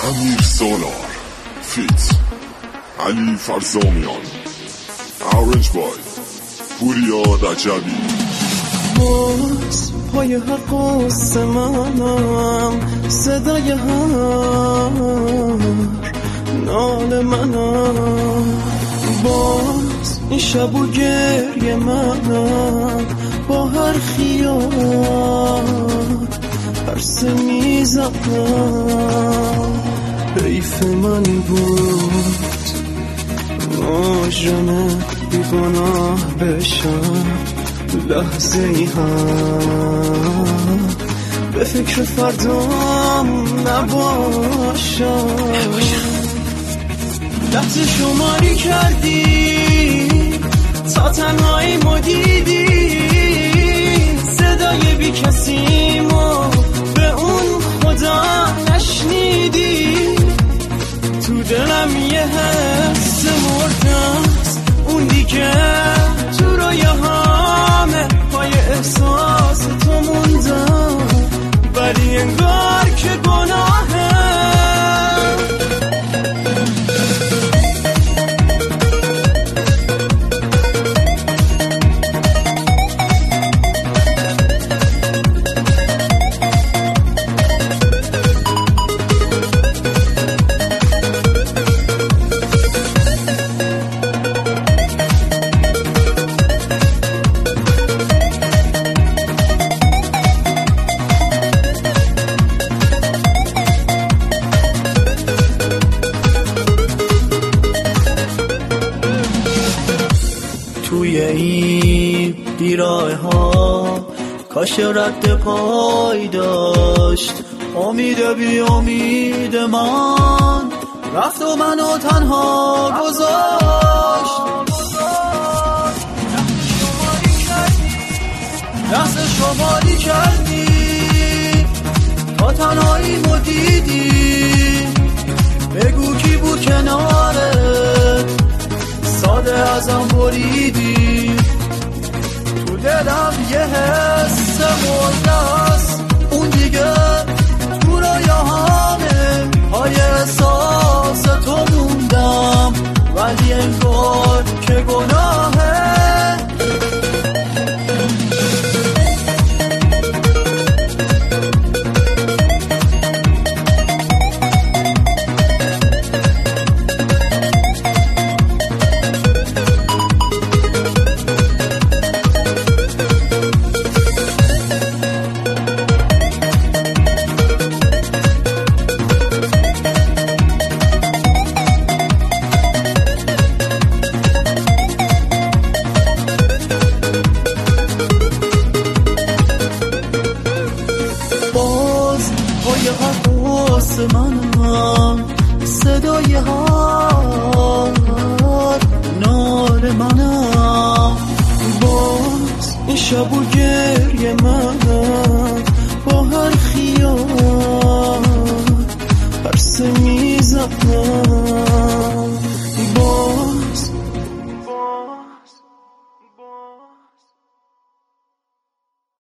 امیر سالار فیت علی فرزامیان اورنج بای پوریا رجبی. باز پای هر قصه منم، صدای هر نال منم، باز این شب و گریه منم، با هر خیال عرصه میزدم. حیف من بود مجرم بیگناه بشم، لحظه ای هم به فکر فردام نباشم. لحظه شماری کردی تا تنهایی مدیدی، صدای بی کسیمو به اون خدا نشنیدی. تو دلم یه حس مردست، اون دیگه تو رویاهامه، پای احساس تو موندم، ولی انگار که گناهه. توی این بیراه ها کاش رد پای داشت، امید بی امید من رفت و منو تنها گذاشت. لحظه شماری کردی تا تنهایی مدیدی، بگو کی بود کنارت، ساده ازم بریدی. تو دلم یه حس مردست، اون دیگه تو رویاهامه، پای احساس تو موندم، ولی انگار که گناهه. پای هر منم، صدای هر نال منم، باز این شب و گریه منم، با هر خیال عرصه میزدم.